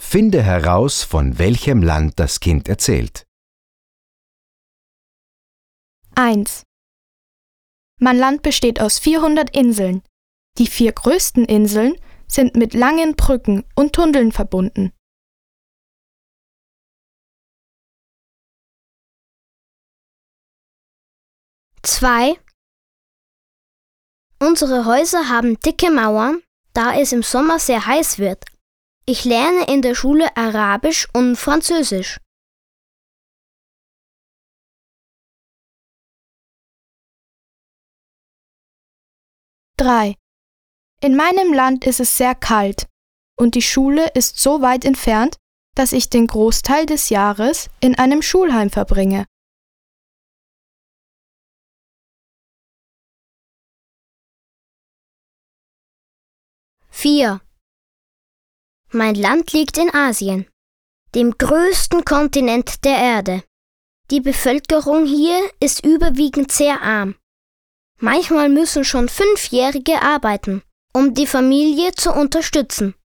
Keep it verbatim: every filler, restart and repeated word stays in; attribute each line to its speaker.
Speaker 1: Finde heraus, von welchem Land das Kind erzählt.
Speaker 2: eins. Mein Land besteht aus vierhundert Inseln. Die vier größten Inseln sind mit langen Brücken und Tunneln verbunden.
Speaker 3: zwei. Unsere Häuser haben dicke Mauern, da es im Sommer sehr heiß wird. Ich lerne in der Schule Arabisch und Französisch.
Speaker 2: drei. In meinem Land ist es sehr kalt und die Schule ist so weit entfernt, dass ich den Großteil des Jahres in einem Schulheim verbringe.
Speaker 3: vier. Mein Land liegt in Asien, dem größten Kontinent der Erde. Die Bevölkerung hier ist überwiegend sehr arm. Manchmal müssen schon Fünfjährige arbeiten, um die Familie zu unterstützen.